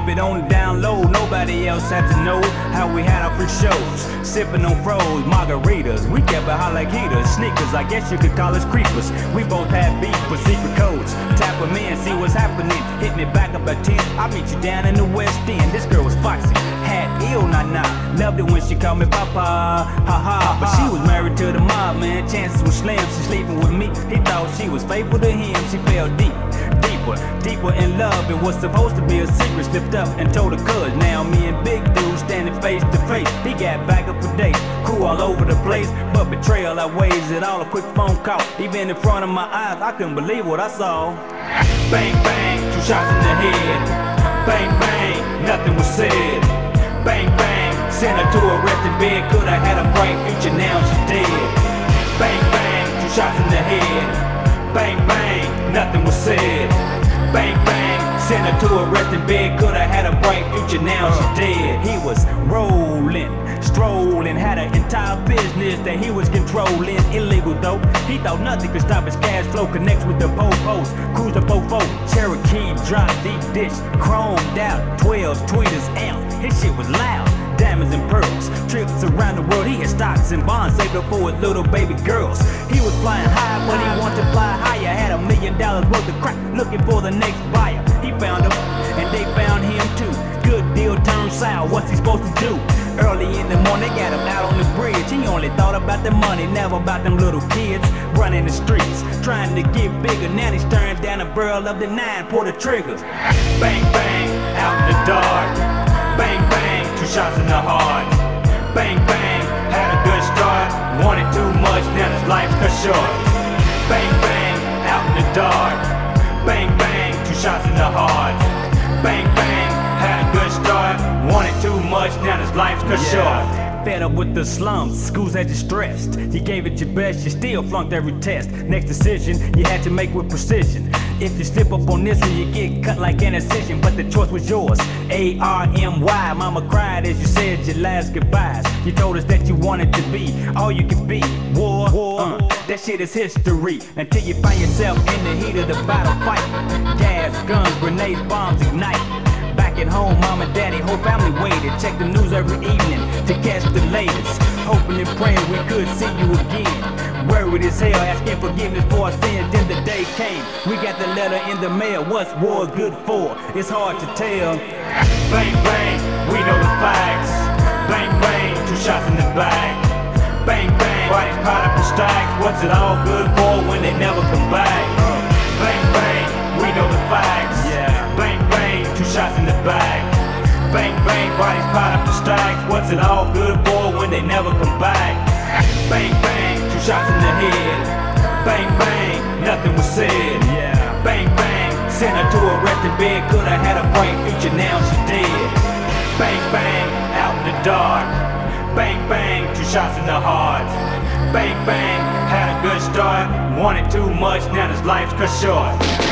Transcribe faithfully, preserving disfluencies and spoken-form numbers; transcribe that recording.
keep it on the down low. Nobody else had to know how we had our free shows. Sipping on froze margaritas, we kept it hot like heaters. Sneakers, I guess you could call us creepers. We both had beef with secret codes. Tap them in, see what's happening. Hit me back up at ten, I'll meet you down in the West End. This girl was foxy, had ill nah nah. Loved it when she called me Papa, ha ha. But she was married to the mob, man. Chances were slim, she sleeping with me. He thought she was faithful to him, she fell deep. Deeper, deeper in love. It was supposed to be a secret. Slipped up and told her cuz. Now me and Big Dude standing face to face. He got back up for days, cool all over the place. But betrayal outweighs it all. A quick phone call, even in front of my eyes, I couldn't believe what I saw. Bang bang, two shots in the head. Bang bang, nothing was said. Bang bang, sent her to a resting bed. Could have had a bright future, now she's dead. Bang bang, two shots in the head. Bang bang, nothing was said. Bang bang, sent her to a resting bed. Could have had a bright future, now she's dead. He was rolling, strolling, had an entire business that he was controlling. Illegal though, he thought nothing could stop his cash flow. Connects with the po-pos, cruise the fofo. Cherokee drop, deep dish, chromed out, twelves, tweeters, amps. His shit was loud. Diamonds and pearls, trips around the world. He had stocks and bonds saved up for his little baby girls. He was flying high, but he wanted to fly higher. Had a million dollars worth of crack, looking for the next buyer. He found them, and they found him too. Good deal turned sour, what's he supposed to do? Early in the morning, they got him out on the bridge. He only thought about the money, never about them little kids running the streets, trying to get bigger. Now he's staring down the barrel of the nine, pull the trigger. Bang bang, out in the dark. Bang bang, two shots in the heart. Bang bang, had a good start. Wanted too much, now his life cut short. Bang bang, out in the dark. Bang bang, two shots in the heart. Bang bang, had a good start. Wanted too much, now his life's cut yeah. short. Fed up with the slums, schools had you stressed. You gave it your best, you still flunked every test. Next decision, you had to make with precision. If you slip up on this one, you get cut like an incision. But the choice was yours, A R M Y. Mama cried as you said your last goodbyes. You told us that you wanted to be all you could be. War, war, uh, that shit is history. Until you find yourself in the heat of the battle fight. Gas, guns, grenades, bombs ignite. Back at home, mom and daddy, whole family waited. Check the news every evening to catch the latest. Hoping and praying we could see you again. Worried as hell, asking forgiveness for our sins. Then the day came, we got the letter in the mail. What's war good for? It's hard to tell. Bang bang, we know the facts. Bang bang, two shots in the back. Bang bang, bodies caught up in stacks. What's it all good for when they never come back? Bang bang, we know the facts. Bang bang, two shots in the back. Bang bang, bodies caught up in stacks. What's it all good for when they never come back? Bang bang, two shots in the head. Bang bang, nothing was said. Yeah. Bang bang, sent her to a resting bed. Could have had a bright future, now she's dead. Bang bang, out in the dark. Bang bang, two shots in the heart. Bang bang, had a good start. Wanted too much, now his life's cut short.